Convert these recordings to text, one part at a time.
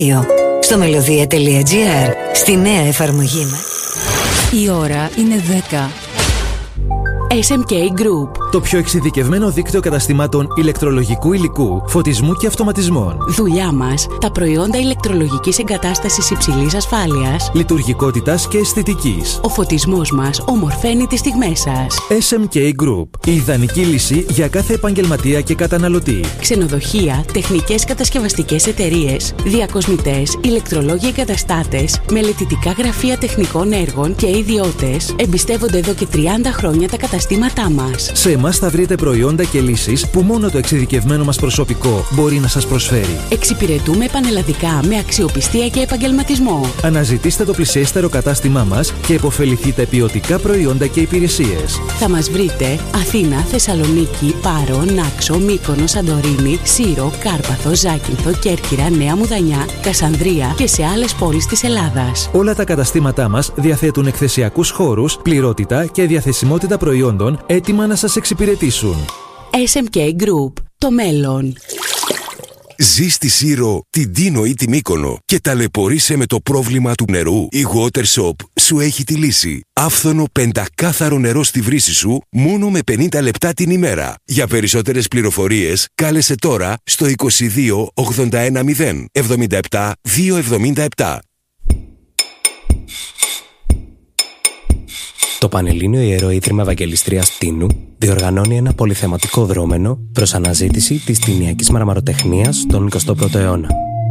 Στο melodia.gr, στη νέα εφαρμογή μας. Η ώρα είναι 10. SMK Group. Το πιο εξειδικευμένο δίκτυο καταστημάτων ηλεκτρολογικού υλικού, φωτισμού και αυτοματισμών. Δουλειά μας, τα προϊόντα ηλεκτρολογικής εγκατάστασης υψηλής ασφάλειας, λειτουργικότητας και αισθητικής. Ο φωτισμός μας ομορφαίνει τις στιγμές σας. SMK Group. Η ιδανική λύση για κάθε επαγγελματία και καταναλωτή. Ξενοδοχεία, τεχνικές κατασκευαστικές εταιρείες, διακοσμητές, ηλεκτρολόγοι εγκαταστάτες, μελετητικά γραφεία τεχνικών έργων και ιδιώτες εμπιστεύονται εδώ και 30 χρόνια τα καταστήματά μας. Σε εμάς θα βρείτε προϊόντα και λύσεις που μόνο το εξειδικευμένο μας προσωπικό μπορεί να σας προσφέρει. Εξυπηρετούμε πανελλαδικά με αξιοπιστία και επαγγελματισμό. Αναζητήστε το πλησιέστερο κατάστημά μας και επωφεληθείτε ποιοτικά προϊόντα και υπηρεσίες. Θα μας βρείτε Αθήνα, Θεσσαλονίκη, Πάρο, Νάξο, Μύκονο, Σαντορίνη, Σύρο, Κάρπαθο, Ζάκυνθο, Κέρκυρα, Νέα Μουδανιά, Κασανδρία και σε άλλες πόλεις της Ελλάδας. Όλα τα καταστήματά μας διαθέτουν εκθεσιακούς χώρους, πληρότητα και διαθεσιμότητα προϊόντων έτοιμα να σας εξυπηρετήσουν. SMK Group. Το μέλλον. Ζει στη Σύρο, την Τίνο ή τη Μύκονο και ταλαιπωρείσαι με το πρόβλημα του νερού? Η Watershop σου έχει τη λύση. Άφθονο πεντακάθαρο νερό στη βρύση σου μόνο με 50 λεπτά την ημέρα. Για περισσότερες πληροφορίες κάλεσε τώρα στο 22 81 0 77 277. Το Πανελλήνιο Ιερό Ίδρυμα Ευαγγελιστρίας Τίνου διοργανώνει ένα πολυθεματικό δρόμενο προς αναζήτηση της τινιακής μαρμαροτεχνίας τον 21ο αιώνα.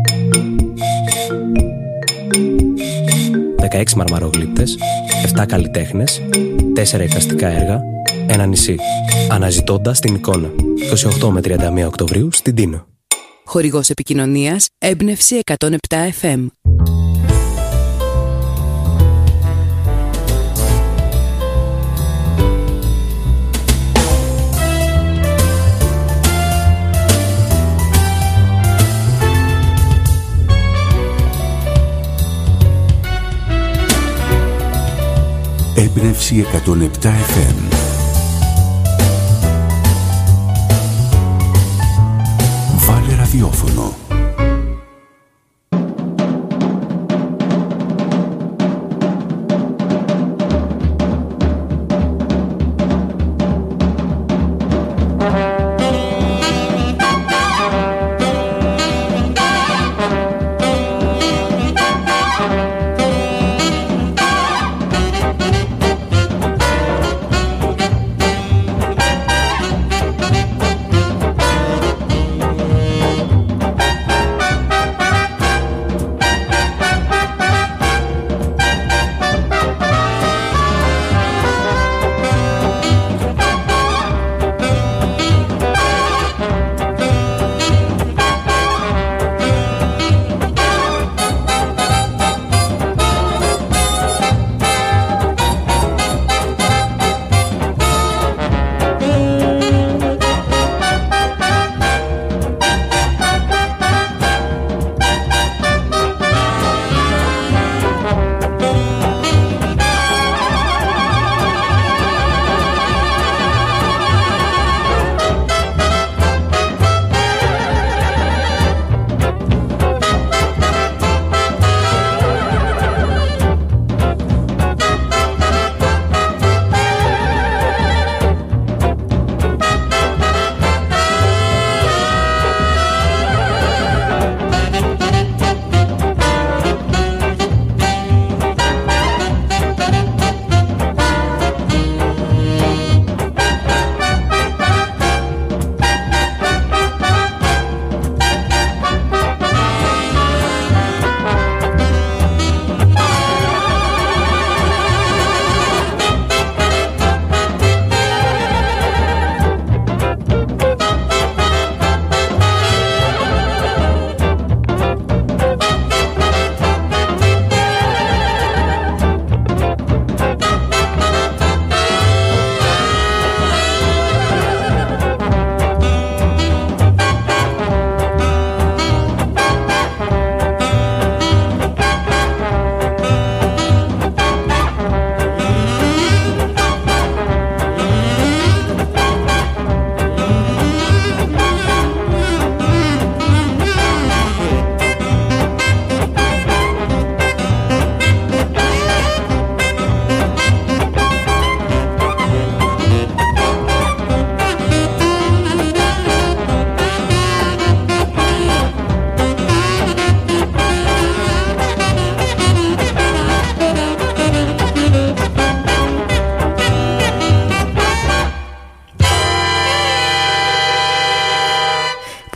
16 μαρμαρογλύπτες, 7 καλλιτέχνες, 4 εικαστικά έργα, ένα νησί. Αναζητώντας την εικόνα. 28 με 31 Οκτωβρίου στην Τίνο. Χορηγός επικοινωνίας Έμπνευση 107 FM. Έμπνευση 107 FM. Βάλε ραδιόφωνο.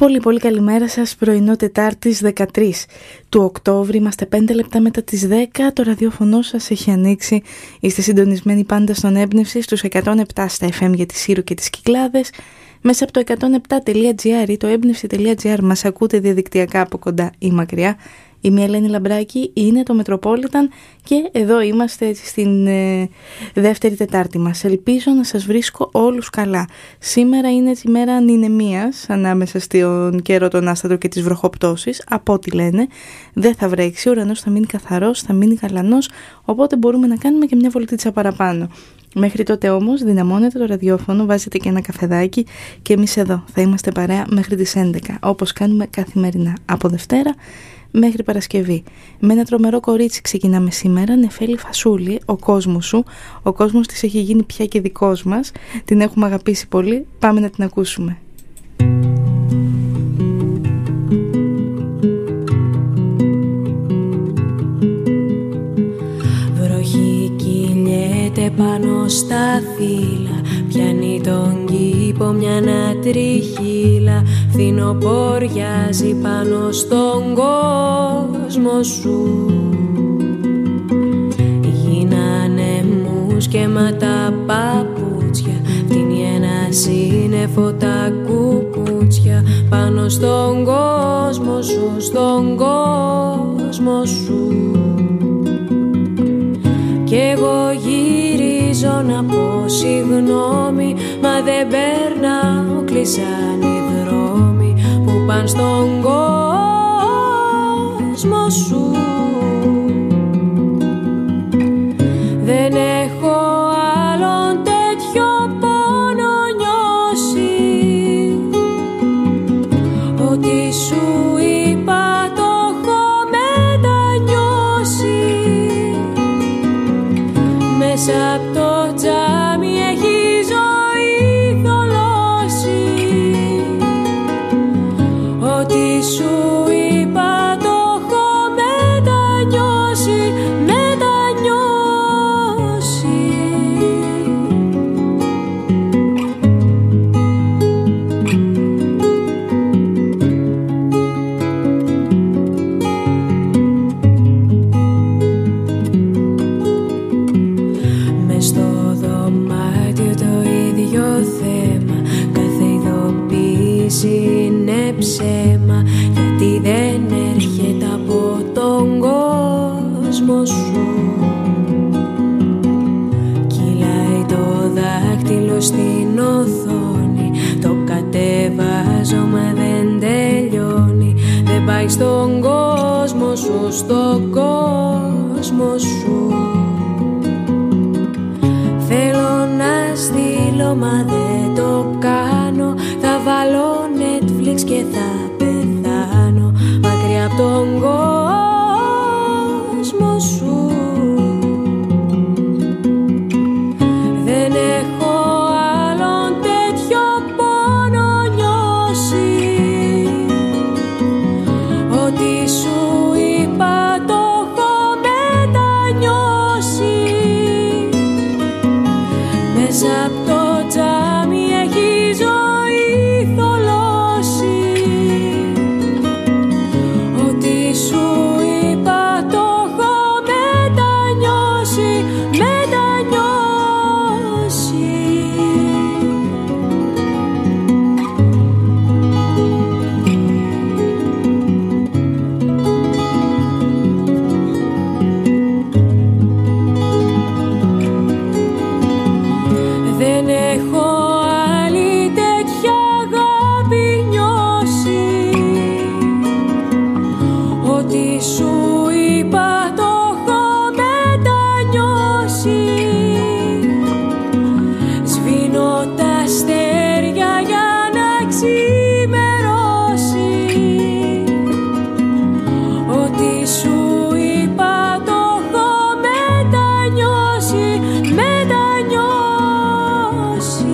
Πολύ καλημέρα σας, πρωινό Τετάρτης 13 του Οκτώβρη. Είμαστε 5 λεπτά μετά τις 10, το ραδιόφωνο σας έχει ανοίξει. Είστε συντονισμένοι πάντα στον Έμπνευση στους 107 στα FM για τη Σύρο και τις Κυκλάδες. Μέσα από το 107.gr ή το έμπνευση.gr μας ακούτε διαδικτυακά από κοντά ή μακριά. Είμαι η Ελένη Λαμπράκη, είναι το Metropolitan και εδώ είμαστε στην δεύτερη Τετάρτη μας. Ελπίζω να σας βρίσκω όλους καλά. Σήμερα είναι η μέρα ανηνεμίας ανάμεσα στον καιρό τον άστατο και τις βροχοπτώσεις. Από ό,τι λένε δεν θα βρέξει, ο ουρανός θα μείνει καθαρός, θα μείνει γαλανός, οπότε μπορούμε να κάνουμε και μια βολτίτσα παραπάνω. Μέχρι τότε όμως δυναμώνετε το ραδιόφωνο, βάζετε και ένα καφεδάκι και εμείς εδώ θα είμαστε παρέα μέχρι τις 11, όπως κάνουμε καθημερινά από Δευτέρα μέχρι Παρασκευή. Με ένα τρομερό κορίτσι ξεκινάμε σήμερα, Νεφέλη Φασούλη, ο κόσμος σου. Ο κόσμος της έχει γίνει πια και δικός μας. Την έχουμε αγαπήσει πολύ. Πάμε να την ακούσουμε. Βροχή κυλιέται πάνω στα φύλλα, πιάνει τον κήπο μια νατριχύλα, φθινοποριάζει πάνω στον κόσμο σου. Γίνανε μουσκέματα παπούτσια, φτύνει ένα σύννεφο τα κουκούτσια, πάνω στον κόσμο σου, στον κόσμο σου. Κι εγώ γυρίζω να πω συγγνώμη, μα δεν περνάω, κλείσαν οι δρόμοι που πάνε στον κόσμο σου. Δεν έχω άλλον τέτοιο πόνο νιώσει, ότι σου είπα το έχω μετανιώσει. Μέσα απ' το τζάμι έχει ζωή θολώσει, ότι σου είπα το έχω μετανιώσει, μετανιώσει. Μες στο δωμάτιο το ίδιο θέμα, κάθε ειδοποίηση είναι ψέμα, γιατί δεν έρχεται από τον κόσμο σου. Κυλάει το δάχτυλο στην οθόνη, το κατεβάζω μα δεν τελειώνει. Δεν πάει στον κόσμο σου, στον κόσμο σου. Θέλω να στείλω μα δεν το κάνω, θα βάλω Netflix και θα πεθάνω μακριά από τον κόσμο σου. Δεν έχω άλλον τέτοιο πόνο νιώσει, ότι σου είπα το έχω μετανιώσει. Μέσα απ' το τζάμι έχει ζωή θολώσει, ότι σου είπα το έχω μετανιώσει, μετανιώσει. Δεν έχω άλλη τέτοια αγάπη νιώσει, ότι σου είπα το έχω μετανιώσει. Σβήνω τα αστέρια για να ξημερώσει, ότι σου είπα το έχω μετανιώσει, μετανιώσει.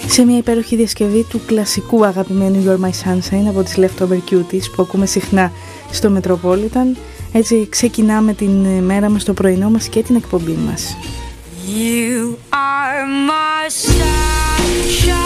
σε μια υπέροχη διασκευή του κλασικού αγαπημένου You're My Sunshine από τις Leftover Cuties που ακούμε συχνά στο Metropolitan. Έτσι ξεκινάμε την μέρα μας, το πρωινό μας και την εκπομπή μας. You are my sunshine.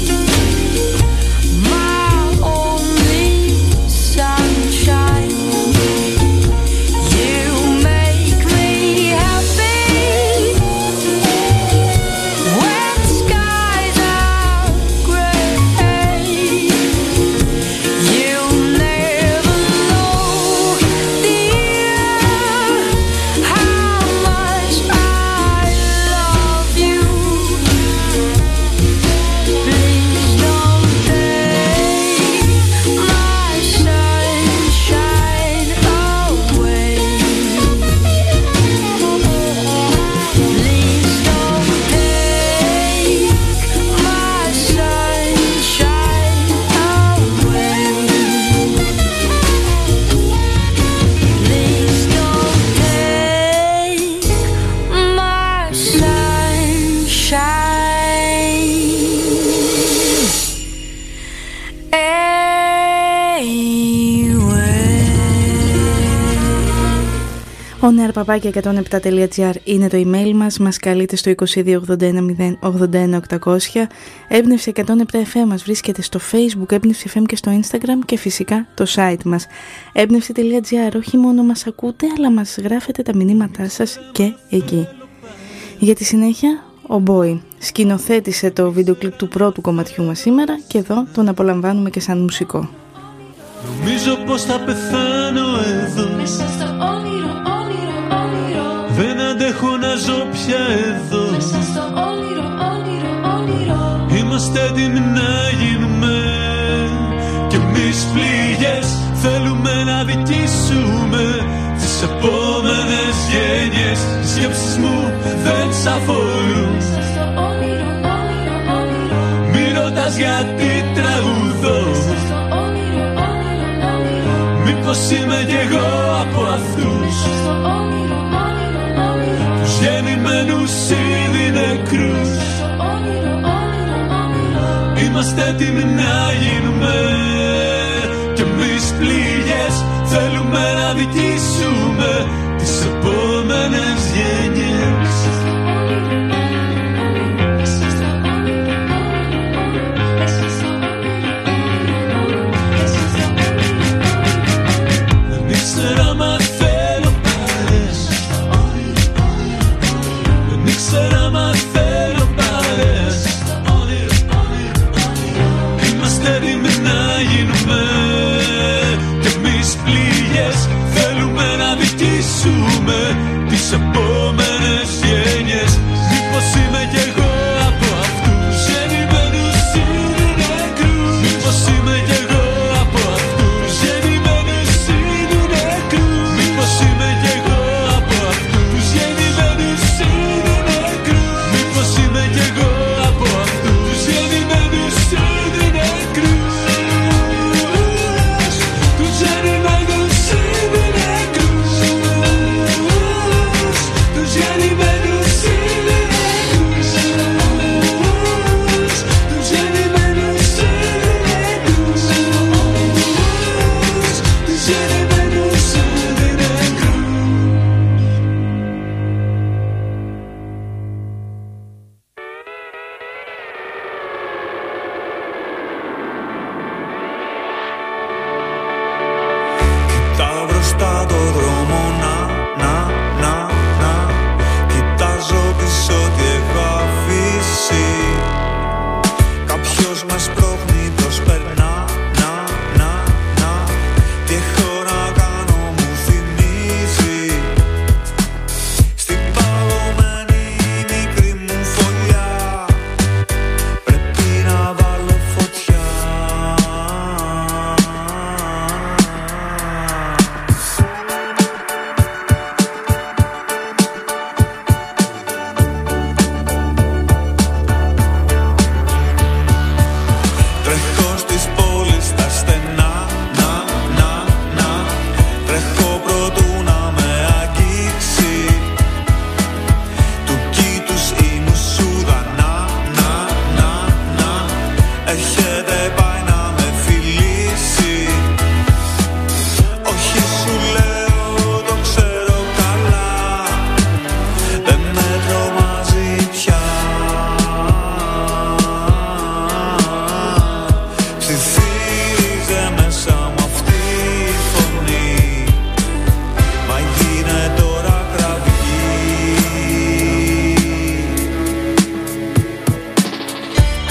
onearpapaki107.gr είναι το email μας. Μας καλείτε στο 2281 081 800. Έμπνευση 107 FM μας βρίσκεται στο Facebook, Έμπνευση FM και στο Instagram και φυσικά το site μας έμπνευση.gr. Όχι μόνο μας ακούτε, αλλά μας γράφετε τα μηνύματά σας και εκεί. Για τη συνέχεια, ο Boy σκηνοθέτησε το βίντεο κλιπ του πρώτου κομματιού μας σήμερα και εδώ τον απολαμβάνουμε και σαν μουσικό. Νομίζω πως θα πεθάνω εδώ, μέσα στο όνειρο, όνειρο, όνειρο. Δεν αντέχω να ζω πια εδώ, μέσα στο όνειρο, όνειρο, όνειρο. Είμαστε έτοιμοι να γίνουμε κι εμείς πληγές θέλουμε να δικήσουμε τις επόμενες γενιές. Οι σκέψεις μου δεν σ' αφορούν, μέσα στο όνειρο, όνειρο, όνειρο. μη ρωτάς γιατί τραγουδώ, μήπως είμαι κι εγώ από αυτούς τους γεννημένους ήδη νεκρούς. Είμαστε έτοιμοι να γίνουμε κι εμείς πληγές θέλουμε να δικήσουμε τις επόμενες γενιές. Θέλουμε να δικήσουμε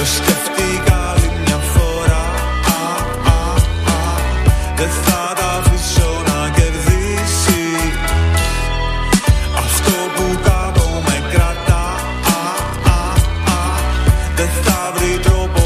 Το σκέφτηκα άλλη μια φορά. Δεν θα τα αφήσω να κερδίσει αυτό που κάτω με κρατά. Δεν θα βρει τρόπο